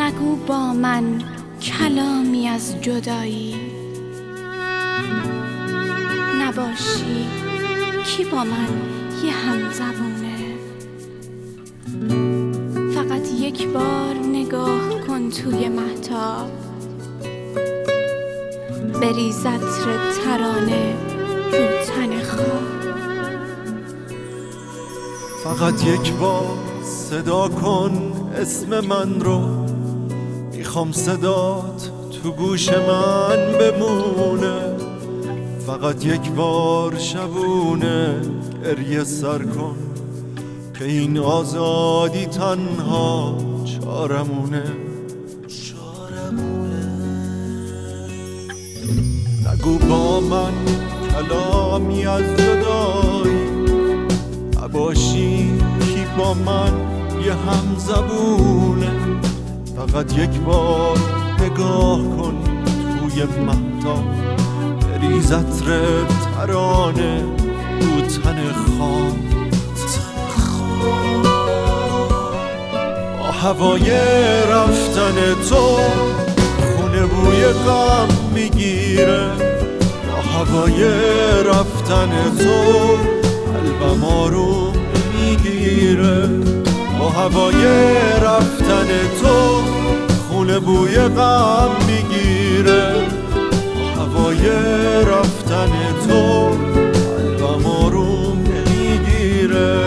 نگو با من کلامی از جدایی، نباشی کی با من یه همزبونه. فقط یک بار نگاه کن توی مهتاب، بریز عطر ترانه رو تن خواب. فقط یک بار صدا کن اسم من رو، میخوام صدات تو گوش من بمونه. فقط یک بار شبونه گریه سر کن که این آزادی تنها چارمونه. نگو با من کلامی از جدایی، نباشی کی با من یه همزبونه. فقط یک بار نگاه کن توی مهتاب، بریز عطر ترانه رو تن خواب. با هوای رفتن تو خونه بوی غم میگیره، با هوای رفتن تو قلبم آروم میگیره. با هوای رفتن تو خونه بوی غم میگیره، با هوای رفتن تو قلبم آروم میگیره.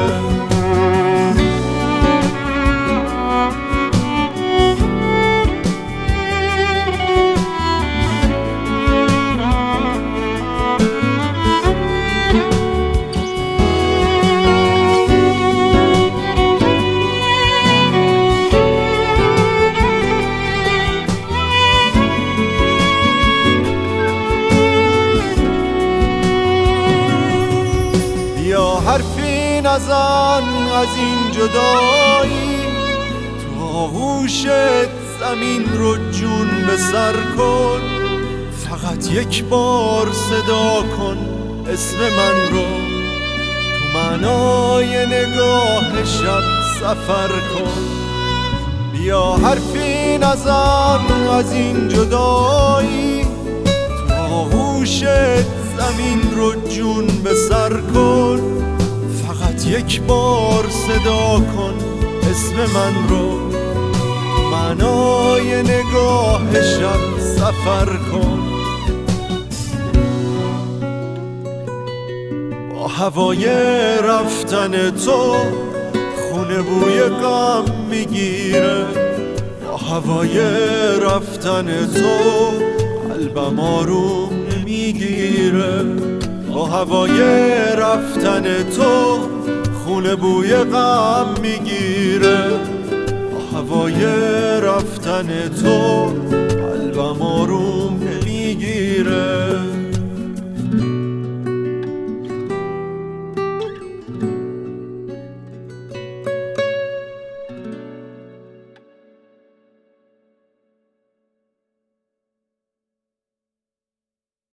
حرفی نزن از این جدایی، تو آغوشت زمین رو جون به سر کن. فقط یک بار صدا کن اسم من رو، تو معنای نگاه شب سفر کن. بیا حرفی نزن از این جدایی، تو آغوشت زمین رو جون به سر کن. فقط یک بار صدا کن اسم من رو، معنای نگاه شب سفر کن. با هوای رفتن تو خونه بوی غم میگیره، با هوای رفتن تو قلبم آروم میگیره. با هوای رفتن تو خونه بوی غم میگیره، با هوای رفتن تو قلبم آروم میگیره.